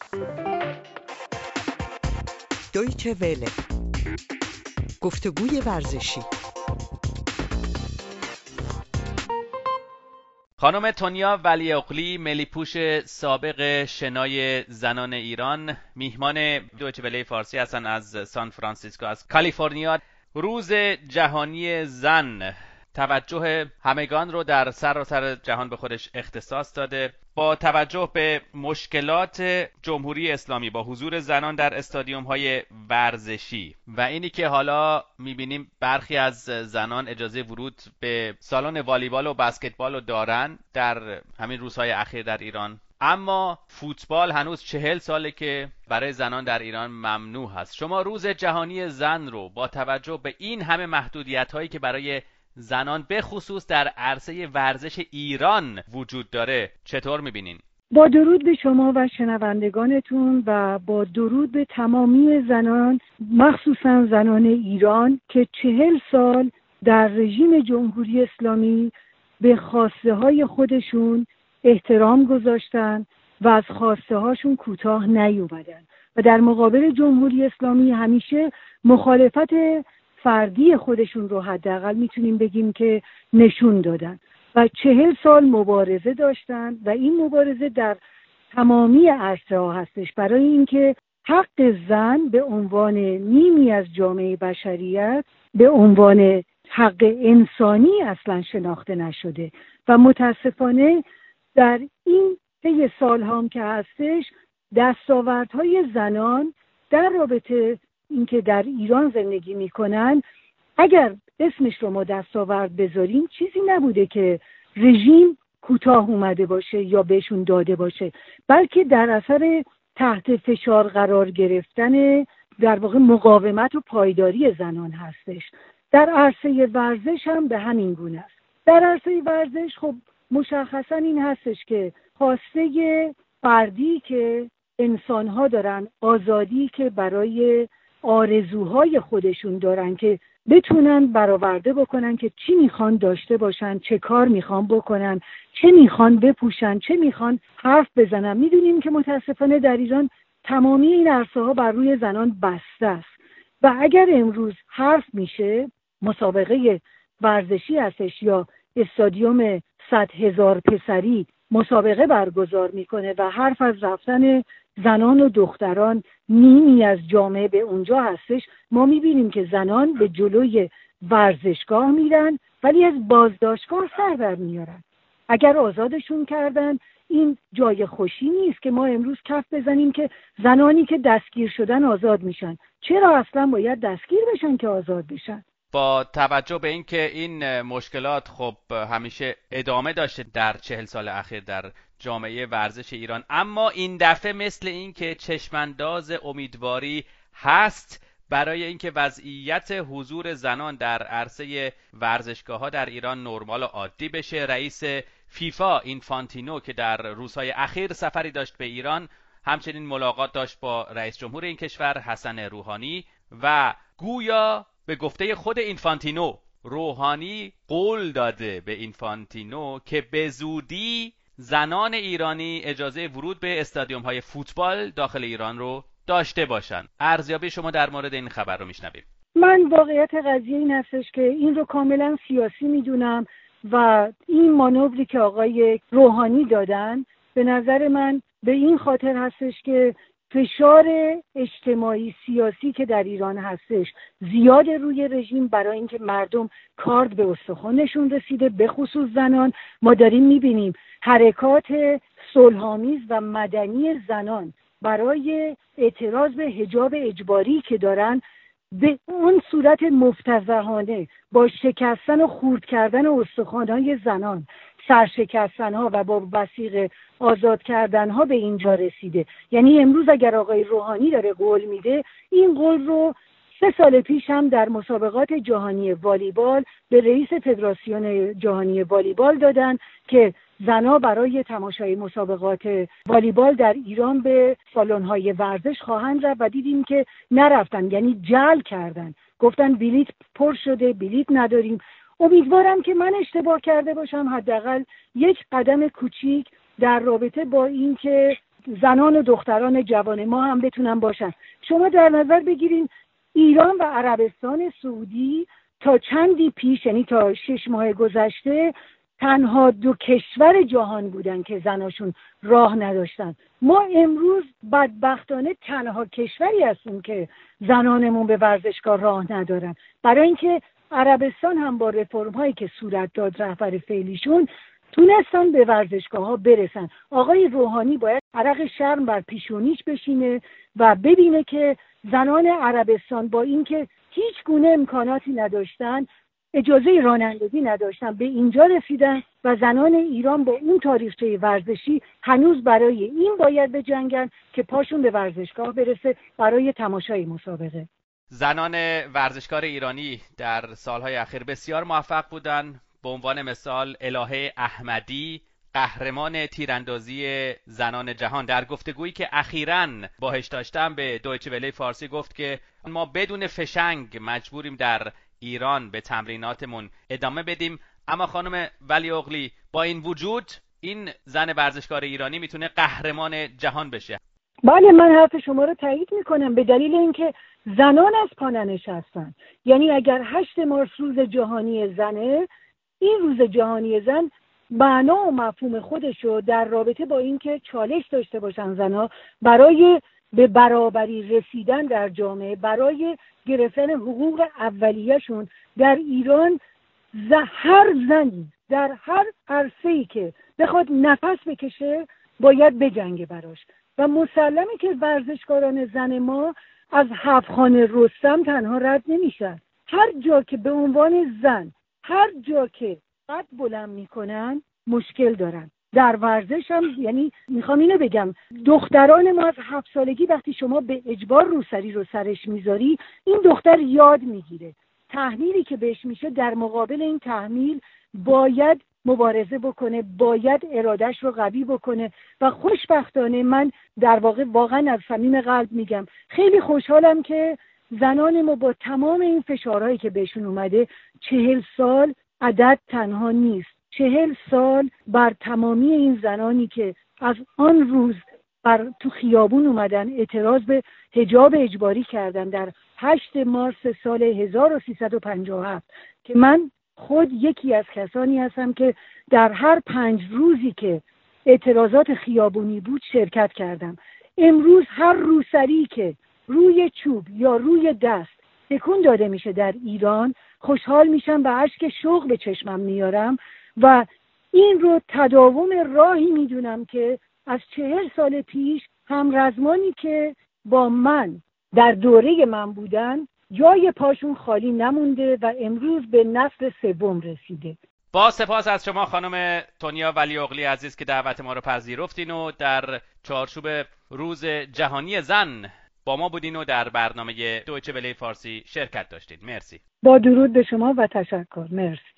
دویچه وله، گفتگوی ورزشی. خانم تونیا ولیعقلی، ملی‌پوش سابق شنای زنان ایران، میهمان دویچه وله فارسی هستن از سان فرانسیسکو از کالیفرنیا. روز جهانی زن توجه همگان رو در سراسر جهان به خودش اختصاص داده. با توجه به مشکلات جمهوری اسلامی با حضور زنان در استادیوم‌های ورزشی و اینی که حالا می‌بینیم برخی از زنان اجازه ورود به سالن والیبال و بسکتبال رو دارن در همین روزهای اخیر در ایران، اما فوتبال هنوز 40 ساله که برای زنان در ایران ممنوع هست. شما روز جهانی زن رو با توجه به این همه محدودیت‌هایی که برای زنان به خصوص در عرصه ورزش ایران وجود داره چطور می‌بینین؟ با درود به شما و شنوندگانتون و با درود به تمامی زنان، مخصوصا زنان ایران که 40 سال در رژیم جمهوری اسلامی به خواسته های خودشون احترام گذاشتن و از خواسته هاشون کوتاه نیومدن و در مقابل جمهوری اسلامی همیشه مخالفت فردی خودشون رو حداقل میتونیم بگیم که نشون دادن و 40 سال مبارزه داشتن و این مبارزه در تمامی عرصه ها هستش برای اینکه حق زن به عنوان نیمی از جامعه بشریت به عنوان حق انسانی اصلا شناخته نشده و متاسفانه در این طی سال هم که هستش دستاوردهای زنان در رابطه اینکه در ایران زندگی میکنن، اگر اسمش رو ما دستاورد بذاریم، چیزی نبوده که رژیم کوتاه اومده باشه یا بهشون داده باشه، بلکه در اثر تحت فشار قرار گرفتن در واقع مقاومت و پایداری زنان هستش. در عرصه ورزش هم به همین گونه است. در عرصه ورزش خب مشخصا این هستش که خواسته فردی که انسان‌ها دارن، آزادی که برای آرزوهای خودشون دارن که بتونن برآورده بکنن که چی میخوان داشته باشن، چه کار میخوان بکنن، چه میخوان بپوشن، چه میخوان حرف بزنن. میدونیم که متاسفانه در ایران تمامی این عرصه ها بر روی زنان بسته است و اگر امروز حرف میشه، مسابقه ورزشی هستش یا استادیوم 100,000 پسری مسابقه برگزار میکنه و حرف از رفتن زنان و دختران نیمی از جامعه به اونجا هستش، ما میبینیم که زنان به جلوی ورزشگاه میرن ولی از بازداشتگاه سر در میارن. اگر آزادشون کردن این جای خوشی نیست که ما امروز کف بزنیم که زنانی که دستگیر شدن آزاد میشن. چرا اصلا باید دستگیر بشن که آزاد بشن؟ با توجه به اینکه این مشکلات خب همیشه ادامه داشته در 40 سال اخیر در جامعه ورزش ایران، اما این دفعه مثل این که چشمانداز امیدواری هست برای اینکه وضعیت حضور زنان در عرصه ورزشگاه‌ها در ایران نرمال و عادی بشه. رئیس فیفا اینفانتینو که در روزهای اخیر سفری داشت به ایران، همچنین ملاقات داشت با رئیس جمهور این کشور حسن روحانی و گویا به گفته خود اینفانتینو، روحانی قول داده به اینفانتینو که به زودی زنان ایرانی اجازه ورود به استادیوم‌های فوتبال داخل ایران رو داشته باشن. ارزیابی شما در مورد این خبر رو میشنویم. من واقعیت قضیه این هستش که این رو کاملا سیاسی میدونم و این مانوری که آقای روحانی دادن به نظر من به این خاطر هستش که فشار اجتماعی سیاسی که در ایران هستش زیاد روی رژیم برای اینکه مردم کارد به استخوانشون رسیده، به خصوص زنان. ما داریم میبینیم حرکات صلح‌آمیز و مدنی زنان برای اعتراض به حجاب اجباری که دارن به اون صورت مفتضحانه با شکستن و خورد کردن استخوان‌های زنان، سرشکستن‌ها و با وثیقه آزاد کردن‌ها به اینجا رسیده. یعنی امروز اگر آقای روحانی داره قول میده، این قول رو 3 سال پیش هم در مسابقات جهانی والیبال به رئیس فدراسیون جهانی والیبال دادن که زنها برای تماشای مسابقات والیبال در ایران به سالن‌های ورزش خواهند رفت و دیدیم که نرفتن، یعنی جعل کردن، گفتن بلیت پر شده، بلیت نداریم. امیدوارم که من اشتباه کرده باشم، حداقل یک قدم کوچیک در رابطه با این که زنان و دختران جوان ما هم بتونن باشن. شما در نظر بگیرین ایران و عربستان سعودی تا چندی پیش، یعنی تا 6 ماه گذشته، تنها 2 کشور جهان بودن که زناشون راه نداشتن. ما امروز بدبختانه تنها کشوری هستیم که زنانمون به ورزشگاه راه ندارن، برای اینکه عربستان هم با رفرم هایی که صورت داد رهبر فعلیشون تونستن به ورزشگاه ها برسن. آقای روحانی باید عرق شرم بر پیشونیش بشینه و ببینه که زنان عربستان با اینکه هیچ گونه امکاناتی نداشتن، اجازه رانندگی نداشتن، به اینجا رسیدن و زنان ایران با اون تاریخچه ورزشی هنوز برای این باید بجنگن که پاشون به ورزشگاه برسه برای تماشای مسابقه. زنان ورزشکار ایرانی در سالهای اخیر بسیار موفق بودند. به عنوان مثال الهه احمدی، قهرمان تیراندازی زنان جهان، در گفتگویی که اخیراً باهاش داشتم به دویچه وله فارسی گفت که ما بدون فشنگ مجبوریم در ایران به تمریناتمون ادامه بدیم. اما خانم ولی اغلی، با این وجود این زن ورزشکار ایرانی میتونه قهرمان جهان بشه. بله، من حرف شما رو تایید میکنم، به دلیل اینکه زنان از پا ننشستن. یعنی اگر 8 مارس روز جهانی زنه، این روز جهانی زن معنا و مفهوم خودشو در رابطه با اینکه چالش داشته باشن زنها برای به برابری رسیدن در جامعه، برای گرفتن حقوق اولیه‌شون در ایران، هر زنی در هر عرصه‌ای که بخواد نفس بکشه باید بجنگه براش. و مسلمه که ورزشکاران زن ما از 7 خانه رستم تنها رد نمیشن. هر جا که به عنوان زن، هر جا که قد بلند میکنن مشکل دارن. در ورزش هم، یعنی میخوام اینو بگم، دختران ما از 7 سالگی وقتی شما به اجبار روسری رو سرش میذاری، این دختر یاد میگیره. تحمیلی که بهش میشه در مقابل این تحمیل باید مبارزه بکنه، باید ارادش رو قوی بکنه. و خوشبختانه من در واقع واقعا از صمیم قلب میگم خیلی خوشحالم که زنان ما با تمام این فشارهایی که بهشون اومده، 40 سال عدد تنها نیست. 40 سال بر تمامی این زنانی که از آن روز تو خیابون اومدن اعتراض به حجاب اجباری کردن در 8 مارس سال 1357 که من خود یکی از کسانی هستم که در هر 5 روزی که اعتراضات خیابونی بود شرکت کردم. امروز هر روسری که روی چوب یا روی دست تکون داده میشه در ایران، خوشحال میشم و اشک شوق به چشمم میارم و این رو تداوم راهی میدونم که از 40 سال پیش هم رزمانی که با من در دوره من بودن جای پاشون خالی نمونده و امروز به نسل 3 رسیده. با سپاس از شما خانم تونیا ولی اغلی عزیز که دعوت ما رو پذیرفتین و در چارچوب روز جهانی زن با ما بودین و در برنامه دویچه وله فارسی شرکت داشتین. مرسی. با درود به شما و تشکر. مرسی.